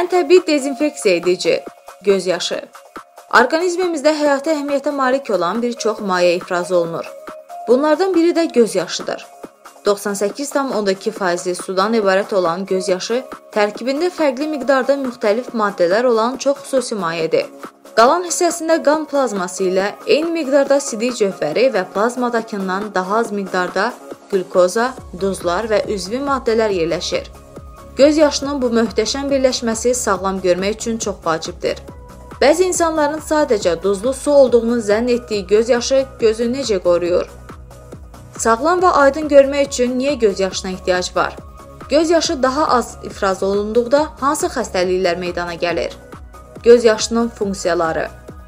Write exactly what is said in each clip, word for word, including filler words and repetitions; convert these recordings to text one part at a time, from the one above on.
Ən təbii dezinfeksiya edici göz yaşı. Orqanizmimizdə həyati əhəmiyyətə malik olan bir çox maye ifraz olunur. Bunlardan biri də göz yaşıdır. doxsan səkkiz tam onda iki faizli sudan ibarət olan göz yaşı tərkibində fərqli miqdarda müxtəlif maddələr olan çox xüsusi mayedir. Qalan hissəsində qan plazması ilə eyni miqdarda sidik cövhəri və plazmadakından daha az miqdarda qlükoza, duzlar və üzvi maddələr yerləşir. Göz yaşının bu möhtəşəm birləşməsi sağlam görmək üçün çox vacibdir. Bəzi insanların sadəcə duzlu su olduğunu zənn etdiyi göz yaşı gözü necə qoruyur? Sağlam və aydın görmək üçün niyə göz yaşına ehtiyac var? Göz yaşı daha az ifraz olunduqda hansı xəstəliklər meydana gəlir? Göz yaşının funksiyaları.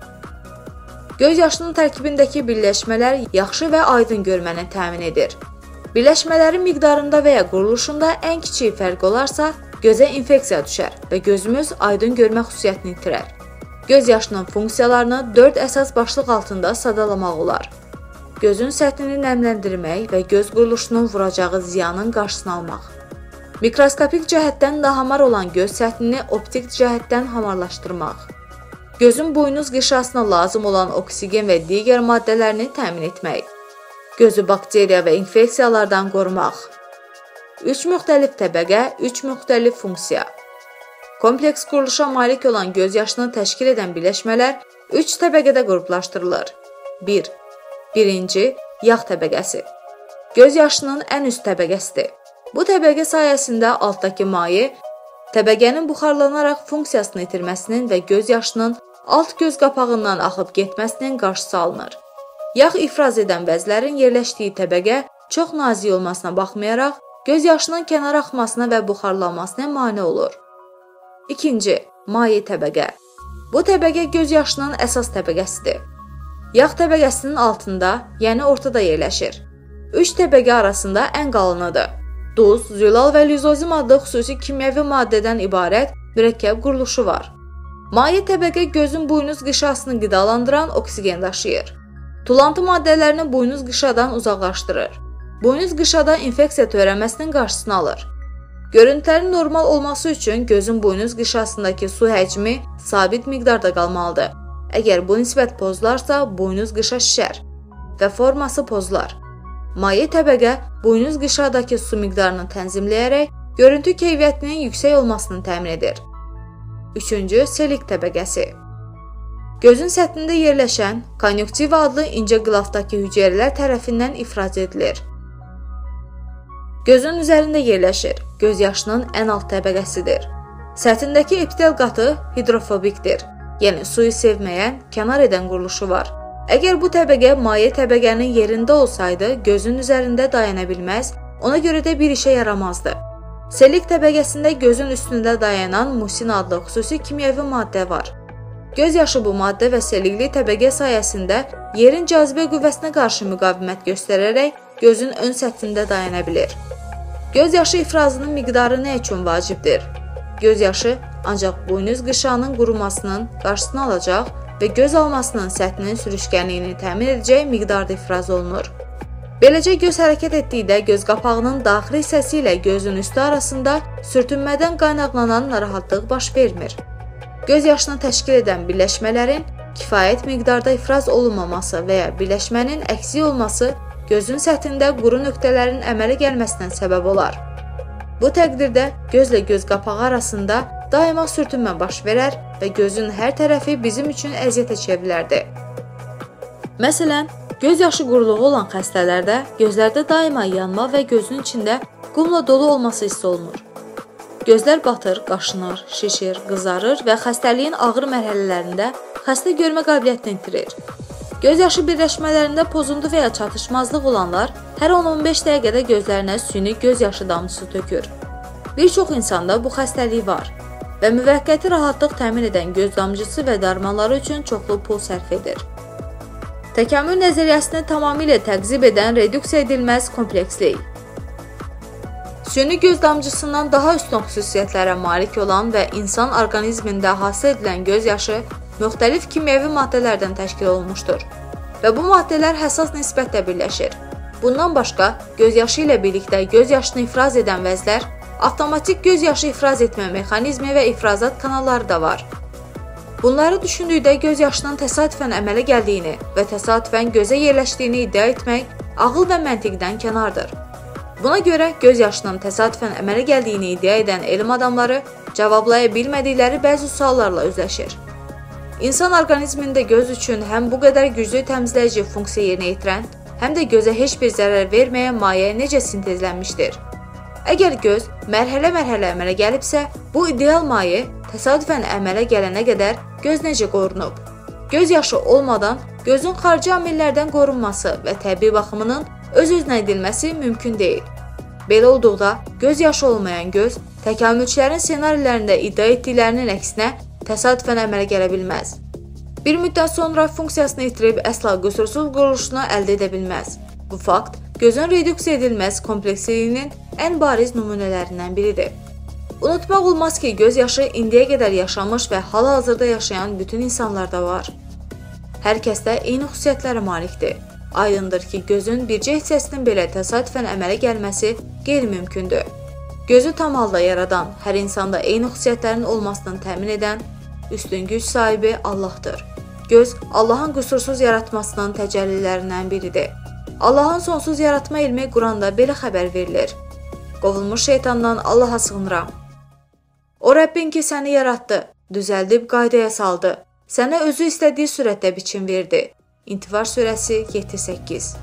Göz yaşının tərkibindəki birləşmələr yaxşı və aydın görməni təmin edir. Birləşmələrin miqdarında və ya quruluşunda ən kiçik fərq olarsa, gözə infeksiya düşər və gözümüz aydın görmə xüsusiyyətini itirər. Göz yaşının funksiyalarını dörd əsas başlıq altında sadalamaq olar. Gözün səthini nəmləndirmək və göz quruluşunun vuracağı ziyanın qarşısını almaq. Mikroskopik cəhətdən nahamar olan göz səthini optik cəhətdən hamarlaşdırmaq. Gözün buynuz qişasına lazım olan oksigen və digər maddələrini təmin etmək. Gözü bakteriya və infeksiyalardan qorumaq. üç müxtəlif təbəqə, üç müxtəlif funksiya. Kompleks quruluşa malik olan göz yaşını təşkil edən birləşmələr üç təbəqədə qruplaşdırılır. bir. Birinci, yağ təbəqəsi. Göz yaşının ən üst təbəqəsidir. Bu təbəqə sayəsində altdakı maye təbəqənin buxarlanaraq funksiyasını itirməsinin və göz yaşının alt göz qapağından axıb getməsinin qarşısı alınır. Yağ ifraz edən vəzlərin yerləşdiyi təbəqə çox nazik olmasına baxmayaraq, göz yaşının kənara axmasına və buxarlanmasına mane olur. İkinci, maye təbəqə. Bu təbəqə göz yaşının əsas təbəqəsidir. Yağ təbəqəsinin altında, yəni ortada yerləşir. Üç təbəqə arasında ən qalınıdır. Duz, zülal və lizozim adlı xüsusi kimyəvi maddədən ibarət mürəkkəb quruluşu var. Maye təbəqə gözün buynuz qişasını qidalandıran oksigen daşıyır. Tulantı maddələrini buynuz qişadan uzaqlaşdırır. Buynuz qişada infeksiya törəməsinin qarşısını alır. Görüntülərin normal olması üçün gözün buynuz qişasındakı su həcmi sabit miqdarda qalmalıdır. Əgər bu nisbət pozularsa, buynuz qişa şişər və forması pozular. Maye təbəqə buynuz qişadakı su miqdarını tənzimləyərək görüntü keyfiyyətinin yüksək olmasını təmin edir. Üçüncü, selik təbəqəsi. Gözün səthində yerləşən konjuktiva adlı incə qılafdakı hüceyrələr tərəfindən ifraz edilir. Gözün üzərində yerləşir. Göz yaşının ən alt təbəqəsidir. Səthindəki epitel qatı hidrofobikdir. Yəni suyu sevməyən, kənar edən quruluşu var. Əgər bu təbəqə maye təbəqənin yerində olsaydı, gözün üzərində dayana bilməz, ona görə də bir işə yaramazdı. Selik təbəqəsində gözün üstündə dayanan musin adlı xüsusi kimyəvi maddə var. Göz yaşı bu maddə və selikli təbəqə sayəsində yerin cazibə qüvvəsinə qarşı müqavimət göstərərək gözün ön səthində dayana bilir. Göz yaşı ifrazının miqdarı nə üçün vacibdir? Göz yaşı ancaq buynuz qışağının qurumasının qarşısını alacaq və göz almasının səthinin sürüşkənliyini təmin edəcək miqdarda ifraz olunur. Beləcə göz hərəkət etdikdə göz qapağının daxili hissəsi ilə gözün üstü arasında sürtünmədən qaynaqlanan narahatlıq baş vermir. Göz yaşını təşkil edən birləşmələrin kifayət miqdarda ifraz olunmaması və ya birləşmənin əksik olması gözün səthində quru nöqtələrin əmələ gəlməsinə səbəb olar. Bu təqdirdə gözlə göz qapağı arasında daima sürtünmə baş verər və gözün hər tərəfi bizim üçün əziyyətə çevrilərdi. Məsələn, göz yaşı quruluğu olan xəstələrdə gözlərdə daima yanma və gözün içində qumla dolu olması hiss olunur. Gözlər batır, qaşınır, şişir, qızarır və xəstəliyin ağır mərhələlərində xəstə görmə qabiliyyətini itirir. Göz yaşı birləşmələrində pozuntu və ya çatışmazlıq olanlar hər on on beş dəqiqədə gözlərinə süni göz yaşı damcısı tökür. Bir çox insanda bu xəstəlik var və müvəqqəti rahatlıq təmin edən göz damcısı və darmanları üçün çoxlu pul sərf edir. Təkamül nəzəriyyəsini tamamilə təqzib edən reduksiya edilməz komplekslik. Süni göz damcısından daha üstün xüsusiyyətlərə malik olan və insan orqanizmində hasil edilən göz yaşı müxtəlif kimyəvi maddələrdən təşkil olunmuşdur və bu maddələr həssas nisbətdə birləşir. Bundan başqa, göz yaşı ilə birlikdə göz yaşını ifraz edən vəzlər avtomatik göz yaşı ifraz etmə mexanizmi və ifrazat kanalları da var. Bunları düşündükdə göz yaşının təsadüfən əmələ gəldiyini və təsadüfən gözə yerləşdiyini iddia etmək ağıl və məntiqdən kənardır. Buna görə göz yaşının təsadüfən əmələ gəldiyini iddia edən elm adamları cavablaya bilmədikləri bəzi suallarla üzləşir. İnsan orqanizmində göz üçün həm bu qədər güclü təmizləyici funksiya yerinə yetirən, həm də gözə heç bir zərər verməyən maye necə sintezlənmişdir? Əgər göz mərhələ-mərhələ əmələ gəlibsə, bu ideal maye təsadüfən əmələ gələnə qədər göz necə qorunub? Göz yaşı olmadan gözün xarici amillərdən qorunması və təbii baxımının öz-özünə edilməsi mümkün deyil. Belə olduqda, göz yaşı olmayan göz təkamülçülərin ssenarilərində iddia etdiklərinin əksinə təsadüfən əmələ gələ bilməz. Bir müddət sonra funksiyasını itirib əsla qüsursuz quruluşunu əldə edə bilməz. Bu fakt gözün reduksiya edilməz kompleksliyinin ən bariz nümunələrindən biridir. Unutmaq olmaz ki, göz yaşı indiyə qədər yaşamış və hal-hazırda yaşayan bütün insanlarda var. Hər kəsdə eyni xüsusiyyətlərə malikdir. Aydındır ki, gözün bircə hissəsinin belə təsadüfən əmələ gəlməsi qeyri-mümkündür. Gözü tam halda yaradan, hər insanda eyni xüsusiyyətlərin olmasını təmin edən, üstün güc sahibi Allahdır. Göz, Allahın qüsursuz yaratmasının təcəllilərindən biridir. Allahın sonsuz yaratma ilmi Quranda belə xəbər verilir. Qovulmuş şeytandan Allaha sığınıram. O Rəbbin ki, səni yaratdı, düzəldib qaydaya saldı, sənə özü istədiyi sürətdə biçim verdi. İntifar surəsi yeddi səkkiz.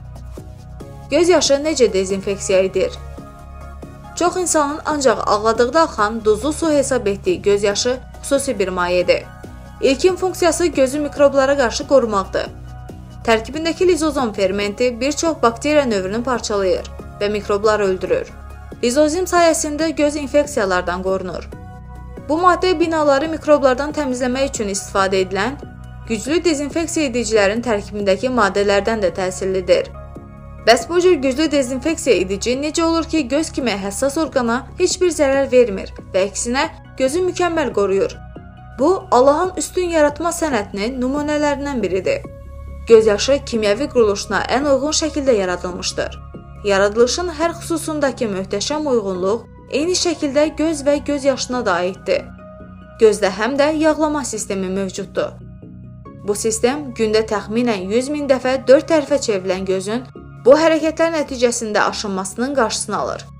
Göz yaşı necə dezinfeksiya edir? Çox insanın ancaq ağladıqda axan duzlu su hesab etdiyi göz yaşı xüsusi bir mayedir. İlkin funksiyası gözü mikroblara qarşı qorumaqdır. Tərkibindəki lizozom fermenti bir çox bakteriya növünü parçalayır və mikrobları öldürür. Lizozim sayəsində göz infeksiyalardan qorunur. Bu maddə binaları mikroblardan təmizləmək üçün istifadə edilən güclü dezinfeksiya edicilərin tərkibindəki maddələrdən də təsirlidir. Bəs bu cür güclü dezinfeksiya edici necə olur ki, göz kimi həssas orqana heç bir zərər vermir və əksinə gözü mükəmməl qoruyur? Bu, Allahın üstün yaratma sənətinin nümunələrindən biridir. Göz yaşı kimyəvi quruluşuna ən uyğun şəkildə yaradılmışdır. Yaradılışın hər xüsusundakı möhtəşəm uyğunluq eyni şəkildə göz və göz yaşına da aiddir. Gözdə həm də yağlama sistemi mövcuddur. Bu sistem gündə təxminən yüz min dəfə dörd tərəfə çevrilən gözün bu hərəkətlər nəticəsində aşınmasının qarşısını alır.